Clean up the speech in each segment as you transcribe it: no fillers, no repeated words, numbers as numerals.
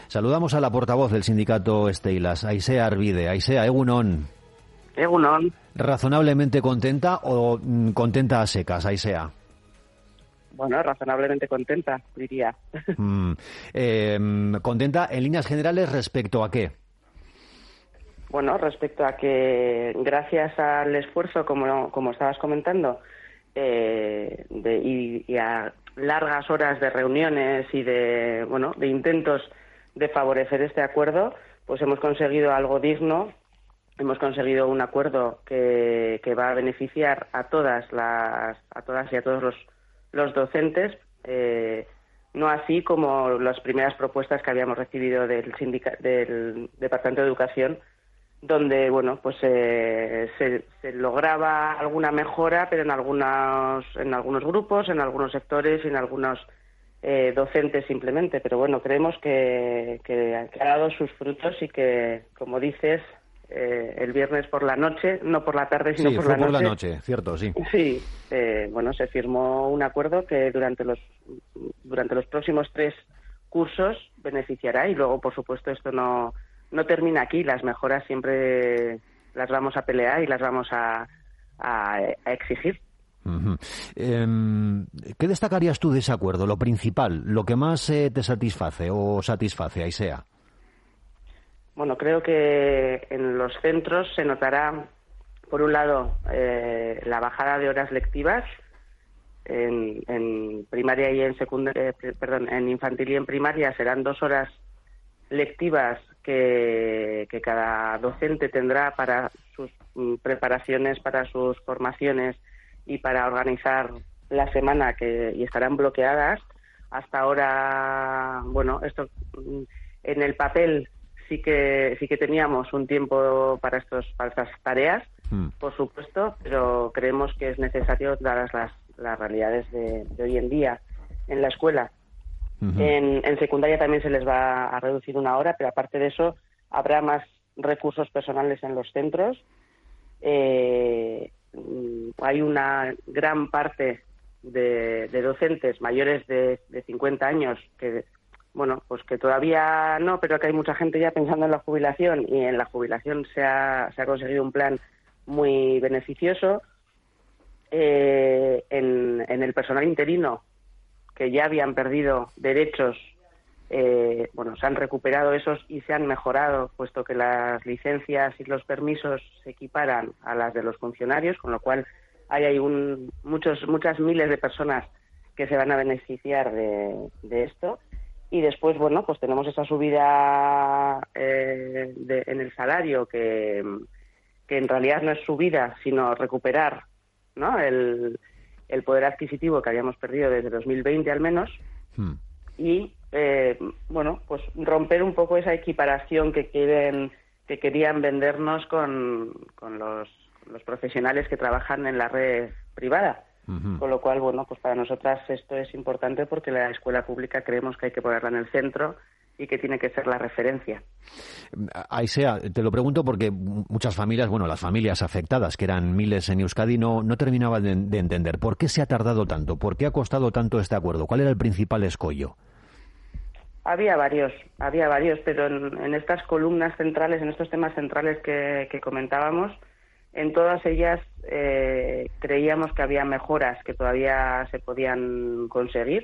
Saludamos a la portavoz del sindicato Steilas, Aisea Arvide. Aisea, egunon. Egunon. ¿Razonablemente contenta o contenta a secas, Aisea? Bueno, razonablemente contenta, diría. ¿Contenta en líneas generales respecto a qué? Bueno, respecto a que gracias al esfuerzo, como estabas comentando, y a largas horas de reuniones y de intentos de favorecer este acuerdo, pues hemos conseguido algo digno. Hemos conseguido un acuerdo que va a beneficiar a todas y a todos los docentes, no así como las primeras propuestas que habíamos recibido del Departamento de Educación, donde se lograba alguna mejora, pero en algunos grupos, en algunos sectores y en algunos docentes simplemente. Pero bueno, creemos que ha dado sus frutos y que, como dices, el viernes por la noche, no por la tarde, sino por la noche. Sí, fue por la noche, cierto, sí. Sí, se firmó un acuerdo que durante los próximos 3 cursos beneficiará, y luego, por supuesto, esto no termina aquí. Las mejoras siempre las vamos a pelear y las vamos a exigir. Uh-huh. ¿Qué destacarías tú de ese acuerdo? Lo principal, lo que más te satisface, Aisea. Bueno, creo que en los centros se notará, por un lado, la bajada de horas lectivas en primaria y en infantil y en primaria. Serán 2 horas lectivas que cada docente tendrá para sus preparaciones, para sus formaciones y para organizar la semana, y estarán bloqueadas. Hasta ahora, esto en el papel sí que teníamos un tiempo para estas tareas, por supuesto, pero creemos que es necesario dadas las realidades de hoy en día en la escuela. Uh-huh. En secundaria también se les va a reducir 1 hora, pero aparte de eso habrá más recursos personales en los centros. Hay una gran parte de docentes mayores de 50 años que todavía no, pero que hay mucha gente ya pensando en la jubilación, y en la jubilación se ha conseguido un plan muy beneficioso. En el personal interino, que ya habían perdido derechos, se han recuperado esos y se han mejorado, puesto que las licencias y los permisos se equiparan a las de los funcionarios, con lo cual hay muchas miles de personas que se van a beneficiar de esto. Y después, tenemos esa subida en el salario que en realidad no es subida, sino recuperar, ¿no?, el poder adquisitivo que habíamos perdido desde 2020 al menos. Y romper un poco esa equiparación que querían vendernos con los profesionales que trabajan en la red privada. Uh-huh. Con lo cual, para nosotras esto es importante, porque la escuela pública creemos que hay que ponerla en el centro y que tiene que ser la referencia. Aisea, te lo pregunto porque muchas familias, las familias afectadas, que eran miles en Euskadi, no terminaban de entender por qué se ha tardado tanto, por qué ha costado tanto este acuerdo, cuál era el principal escollo. Había varios, pero en estas columnas centrales, en estos temas centrales que comentábamos, en todas ellas creíamos que había mejoras que todavía se podían conseguir.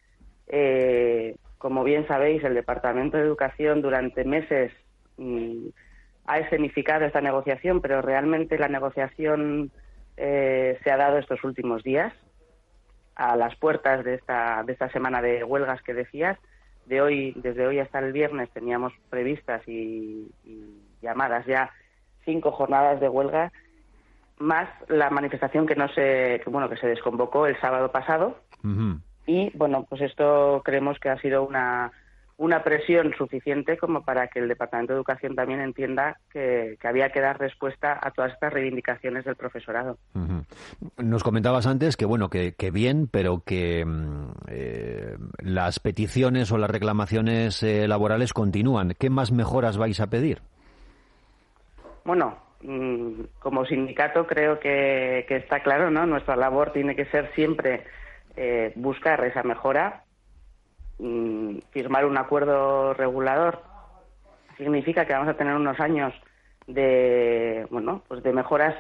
Como bien sabéis, el Departamento de Educación durante meses ha escenificado esta negociación, pero realmente la negociación se ha dado estos últimos días, a las puertas de esta semana de huelgas que decías. Desde hoy hasta el viernes teníamos previstas y llamadas ya 5 jornadas de huelga, más la manifestación que se desconvocó el sábado pasado. Uh-huh. Y esto creemos que ha sido una presión suficiente como para que el Departamento de Educación también entienda que había que dar respuesta a todas estas reivindicaciones del profesorado. Uh-huh. Nos comentabas antes que bien, pero que las peticiones o las reclamaciones laborales continúan. ¿Qué más mejoras vais a pedir? Como sindicato creo que está claro, ¿no? Nuestra labor tiene que ser siempre buscar esa mejora. firmar un acuerdo regulador significa que vamos a tener unos años de, bueno, pues de mejoras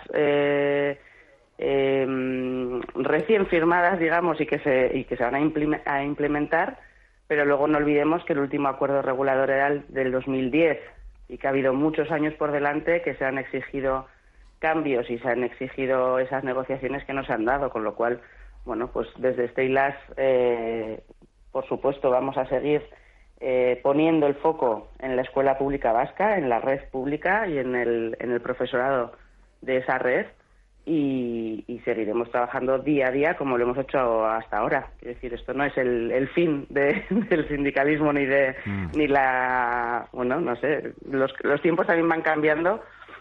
recién firmadas, digamos, y que se van a implementar, pero luego no olvidemos que el último acuerdo regulador era el del 2010 y que ha habido muchos años por delante que se han exigido cambios y se han exigido esas negociaciones que no se han dado, con lo cual, bueno, pues desde Steilas, por supuesto, vamos a seguir poniendo el foco en la escuela pública vasca, en la red pública y en el profesorado de esa red, y seguiremos trabajando día a día como lo hemos hecho hasta ahora. Es decir, esto no es el fin del sindicalismo ni la, bueno, no sé, los tiempos también van cambiando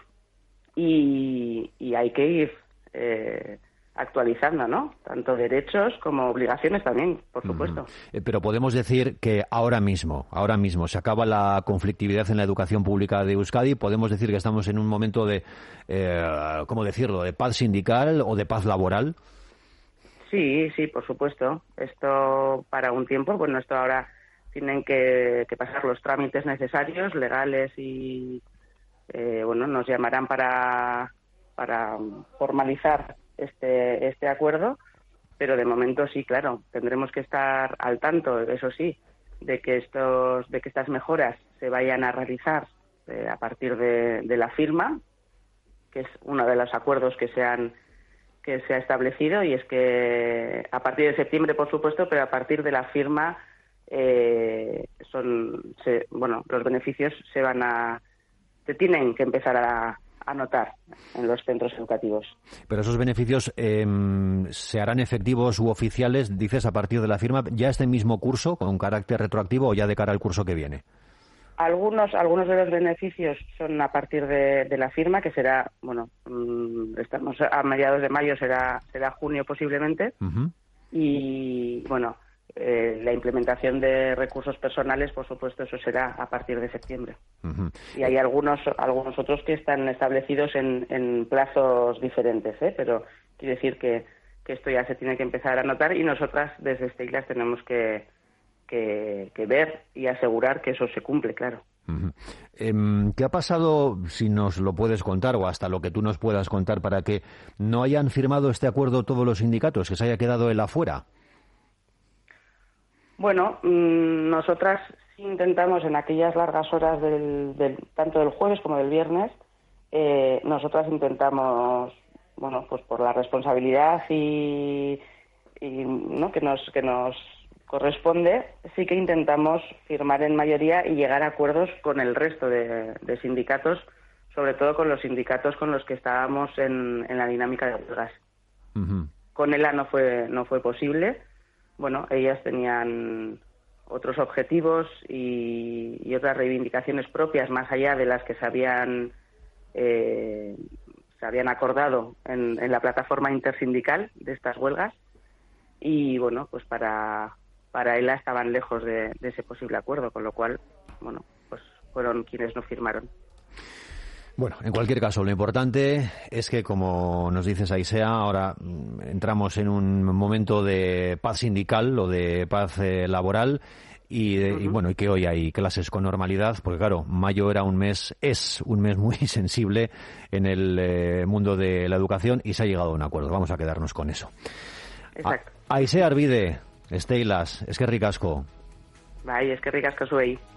y hay que ir actualizando, ¿no? Tanto derechos como obligaciones también, por supuesto. Pero podemos decir que ahora mismo se acaba la conflictividad en la educación pública de Euskadi. Podemos decir que estamos en un momento de, ¿cómo decirlo?, de paz sindical o de paz laboral. Sí, por supuesto. Esto para un tiempo, bueno, esto ahora tienen que pasar los trámites necesarios, legales y, bueno, nos llamarán para formalizar este acuerdo, pero de momento sí, claro, tendremos que estar al tanto, eso sí, de que estas mejoras se vayan a realizar a partir de la firma, que es uno de los acuerdos que se ha establecido, y es que a partir de septiembre, por supuesto, pero a partir de la firma los beneficios se tienen que empezar a notar en los centros educativos. Pero esos beneficios se harán efectivos u oficiales, dices, a partir de la firma, ya este mismo curso, con carácter retroactivo, o ya de cara al curso que viene. Algunos de los beneficios son a partir de la firma, que será, bueno, estamos a mediados de mayo, será junio posiblemente, y bueno, la implementación de recursos personales, por supuesto, eso será a partir de septiembre. Y hay algunos otros que están establecidos en plazos diferentes, pero quiere decir que esto ya se tiene que empezar a notar, y nosotras desde Steilas tenemos que ver y asegurar que eso se cumple, claro. ¿Qué ha pasado, si nos lo puedes contar, o hasta lo que tú nos puedas contar, para que no hayan firmado este acuerdo todos los sindicatos, que se haya quedado él afuera? Bueno, nosotras intentamos en aquellas largas horas tanto del jueves como del viernes, nosotras intentamos, bueno, pues por la responsabilidad y ¿no? que nos corresponde, sí que intentamos firmar en mayoría y llegar a acuerdos con el resto de sindicatos, sobre todo con los sindicatos con los que estábamos en la dinámica de huelgas. Con ELA no fue posible. Bueno, ellas tenían otros objetivos y otras reivindicaciones propias más allá de las que se habían acordado en la plataforma intersindical de estas huelgas, y bueno, pues para ELA estaban lejos de ese posible acuerdo, con lo cual, bueno, pues fueron quienes no firmaron. Bueno, en cualquier caso, lo importante es que, como nos dices, Aisea, ahora entramos en un momento de paz sindical o de paz laboral y bueno, y que hoy hay clases con normalidad, porque claro, mayo es un mes muy sensible en el mundo de la educación, y se ha llegado a un acuerdo. Vamos a quedarnos con eso. Exacto. Aisea Arvide, Steilas, eskerrik asko. Bai, eskerrik asko zuei.